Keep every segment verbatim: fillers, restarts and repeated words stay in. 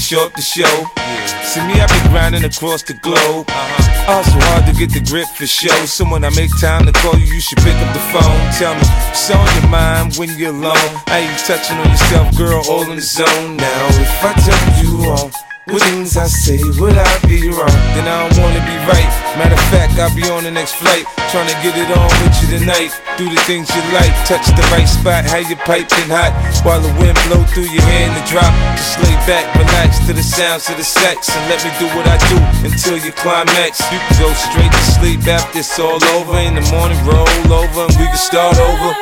short the show. See me, I be grinding across the globe. Uh-huh. Also hard to get the grip for show. So when I make time to call you, you should pick up the phone. Tell me, what's on your mind when you're alone? How you touching on yourself, girl, all in the zone. Now if I tell you all what things I say, would I be wrong? Then I don't wanna be right. Matter of fact, I'll be on the next flight, trying to get it on with you tonight. Do the things you like, touch the right spot, have your piping hot, while the wind blow through your hair and the drop. Just lay back, relax to the sounds of the sex, and let me do what I do until you climax. You can go straight to sleep after it's all over. In the morning, roll over and we can start over.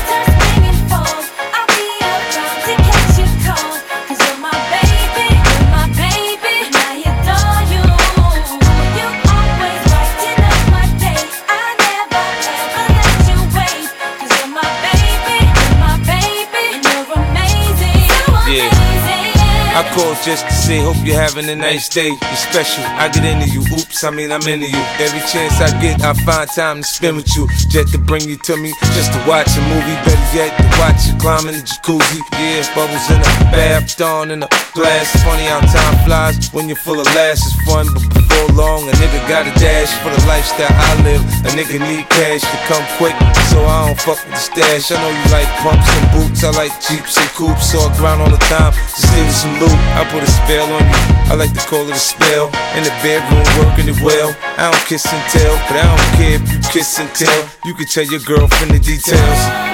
I called just to say, hope you're having a nice day. You're special, I get into you, oops, I mean I'm into you. Every chance I get, I find time to spend with you. Jet to bring you to me, just to watch a movie. Better yet, to watch you climb in the jacuzzi. Yeah, bubbles in the bath, dawn in the glass. Funny how time flies when you're full of laughs. It's fun, but before long, a nigga got a dash for the lifestyle I live. A nigga need cash to come quick, so I don't fuck with the stash. I know you like pumps and boots, I like Jeeps and coupes, so I grind all the time, just leave with some loot. I put a spell on you, I like to call it a spell. In the bedroom, working it well. I don't kiss and tell, but I don't care if you kiss and tell. You can tell your girlfriend the details.